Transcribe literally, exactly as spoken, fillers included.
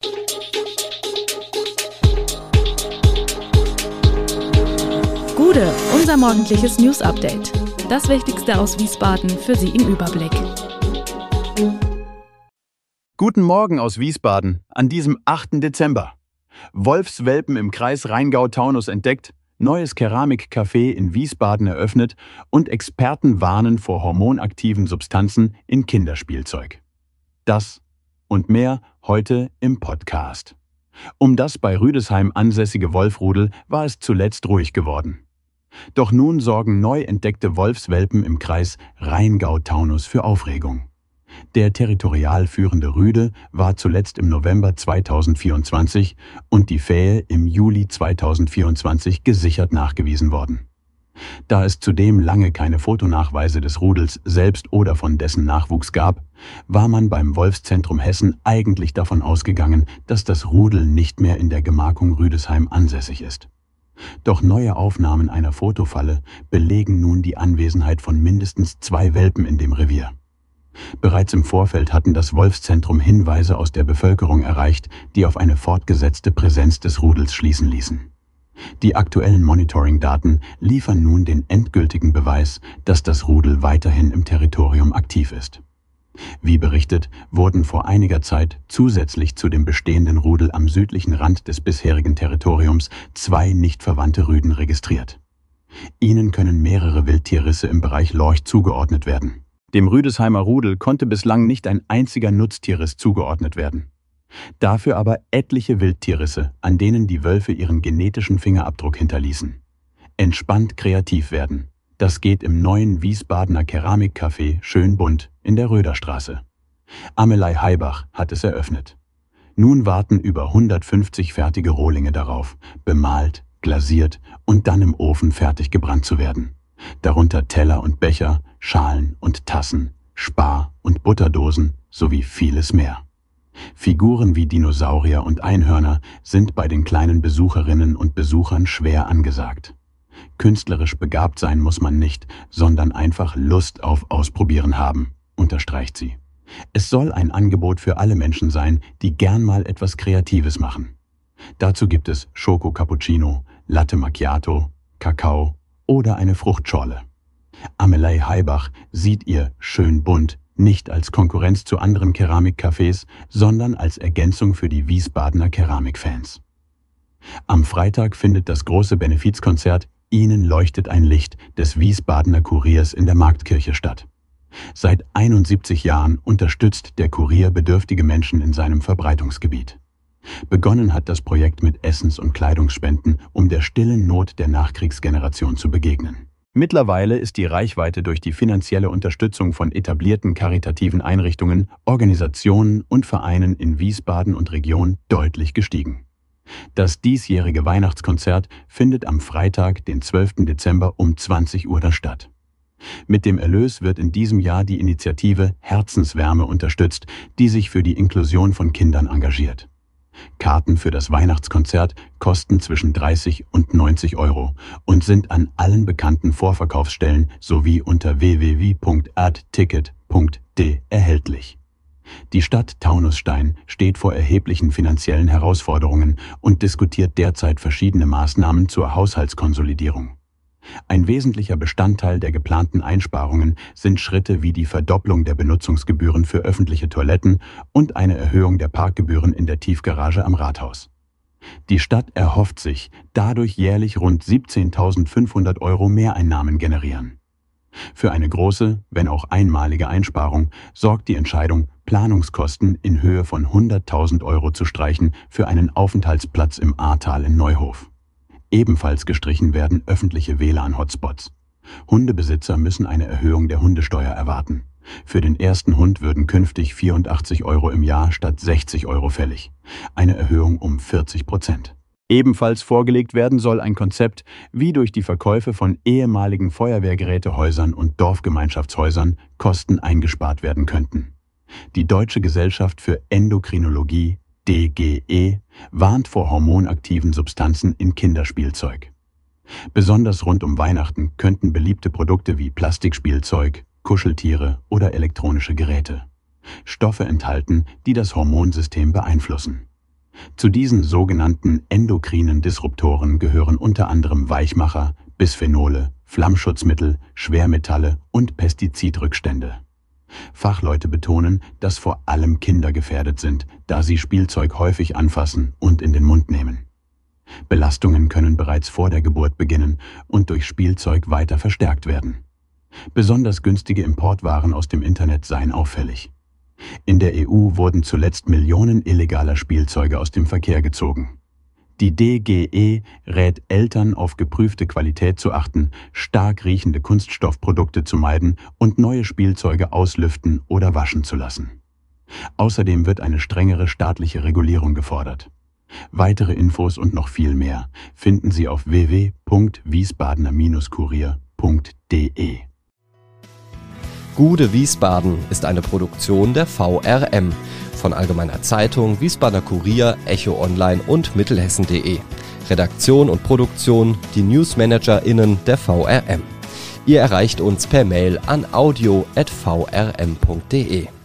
Gude, unser morgendliches News-Update. Das Wichtigste aus Wiesbaden für Sie im Überblick. Guten Morgen aus Wiesbaden an diesem achten Dezember. Wolfswelpen im Kreis Rheingau-Taunus entdeckt, neues Keramikcafé in Wiesbaden eröffnet und Experten warnen vor hormonaktiven Substanzen in Kinderspielzeug. Das und mehr heute im Podcast. Um das bei Rüdesheim ansässige Wolfrudel war es zuletzt ruhig geworden. Doch nun sorgen neu entdeckte Wolfswelpen im Kreis Rheingau-Taunus für Aufregung. Der territorial führende Rüde war zuletzt im November zweitausendvierundzwanzig und die Fähe im Juli zweitausendvierundzwanzig gesichert nachgewiesen worden. Da es zudem lange keine Fotonachweise des Rudels selbst oder von dessen Nachwuchs gab, war man beim Wolfszentrum Hessen eigentlich davon ausgegangen, dass das Rudel nicht mehr in der Gemarkung Rüdesheim ansässig ist. Doch neue Aufnahmen einer Fotofalle belegen nun die Anwesenheit von mindestens zwei Welpen in dem Revier. Bereits im Vorfeld hatten das Wolfszentrum Hinweise aus der Bevölkerung erreicht, die auf eine fortgesetzte Präsenz des Rudels schließen ließen. Die aktuellen Monitoring-Daten liefern nun den endgültigen Beweis, dass das Rudel weiterhin im Territorium aktiv ist. Wie berichtet, wurden vor einiger Zeit zusätzlich zu dem bestehenden Rudel am südlichen Rand des bisherigen Territoriums zwei nicht verwandte Rüden registriert. Ihnen können mehrere Wildtierrisse im Bereich Lorch zugeordnet werden. Dem Rüdesheimer Rudel konnte bislang nicht ein einziger Nutztierriss zugeordnet werden. Dafür aber etliche Wildtierrisse, an denen die Wölfe ihren genetischen Fingerabdruck hinterließen. Entspannt kreativ werden. Das geht im neuen Wiesbadener Keramikcafé Schön Bunt in der Röderstraße. Amelei Heibach hat es eröffnet. Nun warten über hundertfünfzig fertige Rohlinge darauf, bemalt, glasiert und dann im Ofen fertig gebrannt zu werden. Darunter Teller und Becher, Schalen und Tassen, Spar- und Butterdosen sowie vieles mehr. Figuren wie Dinosaurier und Einhörner sind bei den kleinen Besucherinnen und Besuchern schwer angesagt. Künstlerisch begabt sein muss man nicht, sondern einfach Lust auf Ausprobieren haben, unterstreicht sie. Es soll ein Angebot für alle Menschen sein, die gern mal etwas Kreatives machen. Dazu gibt es Schoko Cappuccino, Latte Macchiato, Kakao oder eine Fruchtschorle. Amelei Heibach sieht ihr Schön Bunt nicht als Konkurrenz zu anderen Keramikcafés, sondern als Ergänzung für die Wiesbadener Keramikfans. Am Freitag findet das große Benefizkonzert Ihnen leuchtet ein Licht des Wiesbadener Kuriers in der Marktkirche statt. Seit einundsiebzig Jahren unterstützt der Kurier bedürftige Menschen in seinem Verbreitungsgebiet. Begonnen hat das Projekt mit Essens- und Kleidungsspenden, um der stillen Not der Nachkriegsgeneration zu begegnen. Mittlerweile ist die Reichweite durch die finanzielle Unterstützung von etablierten karitativen Einrichtungen, Organisationen und Vereinen in Wiesbaden und Region deutlich gestiegen. Das diesjährige Weihnachtskonzert findet am Freitag, den zwölften Dezember um zwanzig Uhr statt. Mit dem Erlös wird in diesem Jahr die Initiative Herzenswärme unterstützt, die sich für die Inklusion von Kindern engagiert. Karten für das Weihnachtskonzert kosten zwischen dreißig und neunzig Euro und sind an allen bekannten Vorverkaufsstellen sowie unter w w w punkt adticket punkt d erhältlich. Die Stadt Taunusstein steht vor erheblichen finanziellen Herausforderungen und diskutiert derzeit verschiedene Maßnahmen zur Haushaltskonsolidierung. Ein wesentlicher Bestandteil der geplanten Einsparungen sind Schritte wie die Verdopplung der Benutzungsgebühren für öffentliche Toiletten und eine Erhöhung der Parkgebühren in der Tiefgarage am Rathaus. Die Stadt erhofft sich, dadurch jährlich rund siebzehntausendfünfhundert Euro Mehreinnahmen generieren. Für eine große, wenn auch einmalige Einsparung sorgt die Entscheidung, Planungskosten in Höhe von hunderttausend Euro zu streichen für einen Aufenthaltsplatz im Ahrtal in Neuhof. Ebenfalls gestrichen werden öffentliche W L A N-Hotspots. Hundebesitzer müssen eine Erhöhung der Hundesteuer erwarten. Für den ersten Hund würden künftig vierundachtzig Euro im Jahr statt sechzig Euro fällig. Eine Erhöhung um vierzig Prozent. Ebenfalls vorgelegt werden soll ein Konzept, wie durch die Verkäufe von ehemaligen Feuerwehrgerätehäusern und Dorfgemeinschaftshäusern Kosten eingespart werden könnten. Die Deutsche Gesellschaft für Endokrinologie, D G E, warnt vor hormonaktiven Substanzen in Kinderspielzeug. Besonders rund um Weihnachten könnten beliebte Produkte wie Plastikspielzeug, Kuscheltiere oder elektronische Geräte Stoffe enthalten, die das Hormonsystem beeinflussen. Zu diesen sogenannten endokrinen Disruptoren gehören unter anderem Weichmacher, Bisphenole, Flammschutzmittel, Schwermetalle und Pestizidrückstände. Fachleute betonen, dass vor allem Kinder gefährdet sind, da sie Spielzeug häufig anfassen und in den Mund nehmen. Belastungen können bereits vor der Geburt beginnen und durch Spielzeug weiter verstärkt werden. Besonders günstige Importwaren aus dem Internet seien auffällig. In der E U wurden zuletzt Millionen illegaler Spielzeuge aus dem Verkehr gezogen. Die D G E rät Eltern, auf geprüfte Qualität zu achten, stark riechende Kunststoffprodukte zu meiden und neue Spielzeuge auslüften oder waschen zu lassen. Außerdem wird eine strengere staatliche Regulierung gefordert. Weitere Infos und noch viel mehr finden Sie auf w w w punkt wiesbadener kurier punkt d e. Gude Wiesbaden ist eine Produktion der V R M von Allgemeiner Zeitung, Wiesbadener Kurier, Echo Online und Mittelhessen punkt de. Redaktion und Produktion die NewsmanagerInnen der V R M. Ihr erreicht uns per Mail an audio at v r m punkt d e.